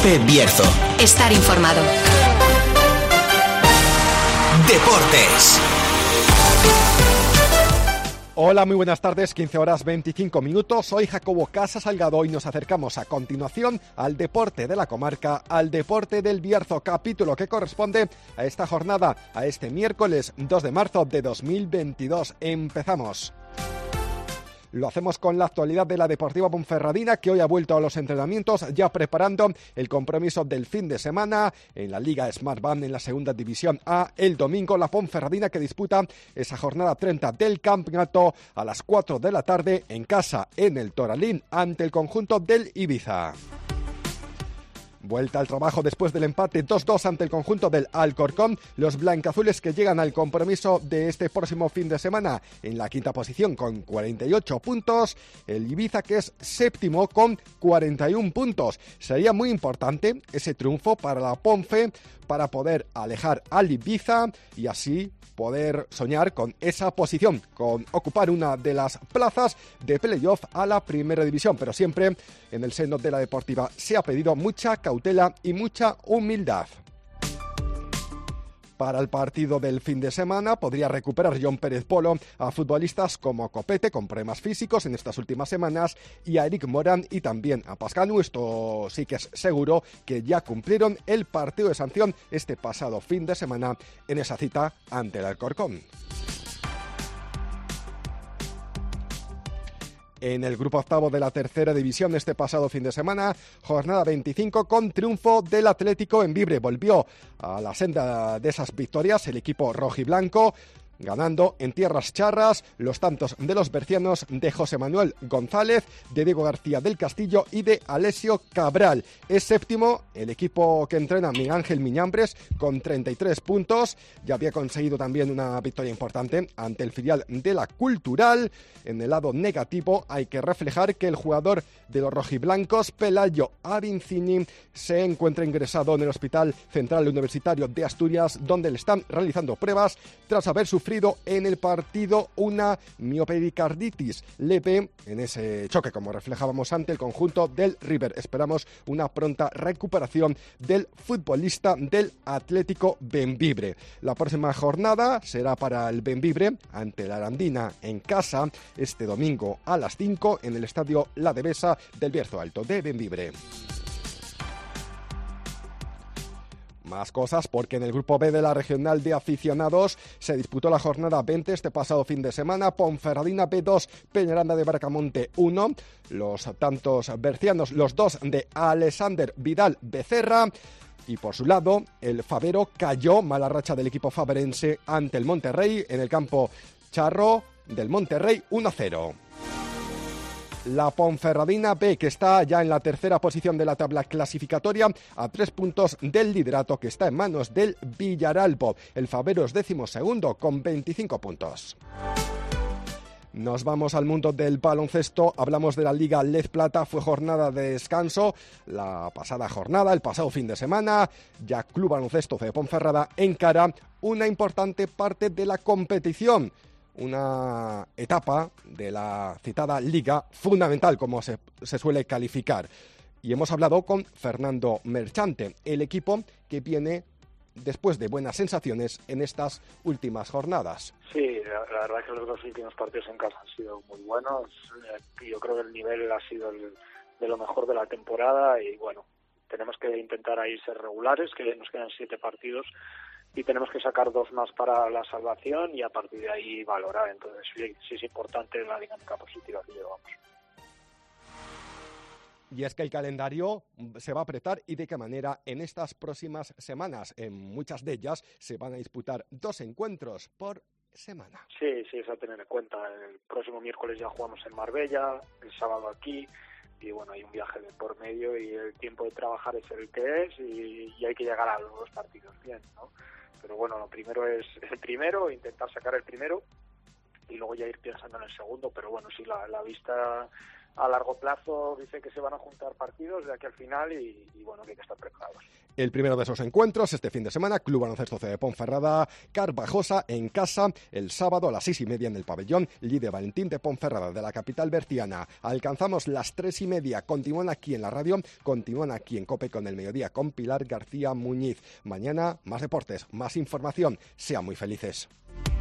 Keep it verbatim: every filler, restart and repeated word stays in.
Cope Bierzo. Estar informado. Deportes. Hola, muy buenas tardes, quince horas veinticinco minutos, soy Jacobo Casa Salgado y nos acercamos a continuación al deporte de la comarca, al deporte del Bierzo, capítulo que corresponde a esta jornada, a este miércoles dos de marzo de dos mil veintidós. Empezamos. Lo hacemos con la actualidad de la Deportiva Ponferradina, que hoy ha vuelto a los entrenamientos, ya preparando el compromiso del fin de semana en la Liga Smartbank en la segunda división A. El domingo, la Ponferradina que disputa esa jornada treinta del campeonato a las cuatro de la tarde en casa en el Toralín ante el conjunto del Ibiza. Vuelta al trabajo después del empate dos dos ante el conjunto del Alcorcón. Los blancazules que llegan al compromiso de este próximo fin de semana en la quinta posición con cuarenta y ocho puntos. El Ibiza, que es séptimo, con cuarenta y uno puntos. Sería muy importante ese triunfo para la Ponfe para poder alejar al Ibiza y así poder soñar con esa posición, con ocupar una de las plazas de playoff a la primera división, pero siempre en el seno de la Deportiva se ha pedido mucha cautela y mucha humildad. Para el partido del fin de semana podría recuperar John Pérez Polo a futbolistas como Copete, con problemas físicos en estas últimas semanas, y a Eric Morán y también a Pascanu. Esto sí que es seguro, que ya cumplieron el partido de sanción este pasado fin de semana en esa cita ante el Alcorcón. En el grupo octavo de la tercera división este pasado fin de semana, jornada veinticinco con triunfo del Atlético en Vibre. Volvió a la senda de esas victorias el equipo rojiblanco, ganando en tierras charras los tantos de los bercianos de José Manuel González, de Diego García del Castillo y de Alessio Cabral. Es séptimo el equipo que entrena Miguel Ángel Miñambres con treinta y tres puntos. Ya había conseguido también una victoria importante ante el filial de la Cultural. En el lado negativo hay que reflejar que el jugador de los rojiblancos, Pelayo Avincini, se encuentra ingresado en el Hospital Central Universitario de Asturias, donde le están realizando pruebas tras haber sufrido en el partido una miopericarditis leve en ese choque, como reflejábamos ante el conjunto del River. Esperamos una pronta recuperación del futbolista del Atlético Bembibre. La próxima jornada será para el Bembibre ante la Arandina en casa este domingo a las cinco en el estadio La Devesa del Bierzo Alto de Bembibre. Más cosas, porque en el grupo B de la regional de aficionados se disputó la jornada veinte este pasado fin de semana. Ponferradina B dos, Peñaranda de Bracamonte uno. Los tantos bercianos, los dos de Alexander Vidal Becerra. Y por su lado, el Favero cayó, mala racha del equipo faverense ante el Monterrey en el campo charro del Monterrey uno cero. La Ponferradina B, que está ya en la tercera posición de la tabla clasificatoria, a tres puntos del liderato que está en manos del Villaralbo. El Favero es décimo segundo con veinticinco puntos. Nos vamos al mundo del baloncesto, hablamos de la Liga Lez Plata. Fue jornada de descanso la pasada jornada, el pasado fin de semana. Ya Club Baloncesto de Ponferrada encara una importante parte de la competición. Una etapa de la citada liga fundamental, como se, se suele calificar. Y hemos hablado con Fernando Merchante, el equipo que viene después de buenas sensaciones en estas últimas jornadas. Sí, la, la verdad es que los dos últimos partidos en casa han sido muy buenos. Yo creo que el nivel ha sido el, de lo mejor de la temporada y bueno, tenemos que intentar ahí ser regulares, que nos quedan siete partidos y tenemos que sacar dos más para la salvación y a partir de ahí valorar. Entonces sí, sí es importante la dinámica positiva que llevamos. Y es que el calendario se va a apretar, y de qué manera en estas próximas semanas. En muchas de ellas se van a disputar dos encuentros por semana. Sí, sí, es a tener en cuenta. El próximo miércoles ya jugamos en Marbella, el sábado aquí, y bueno, hay un viaje de por medio y el tiempo de trabajar es el que es y, y hay que llegar a los dos partidos bien, ¿no? Pero bueno, lo primero es el primero, intentar sacar el primero y luego ya ir pensando en el segundo, pero bueno, sí, la, la vista a largo plazo dice que se van a juntar partidos de aquí al final y, y bueno, que hay que estar preparados. El primero de esos encuentros este fin de semana, Club Baloncesto C de Ponferrada, Carvajosa en casa, el sábado a las seis y media en el pabellón Líder Valentín de Ponferrada, de la capital berciana. Alcanzamos las tres y media, continúan aquí en la radio, continúan aquí en COPE con el mediodía con Pilar García Muñiz. Mañana más deportes, más información, sean muy felices.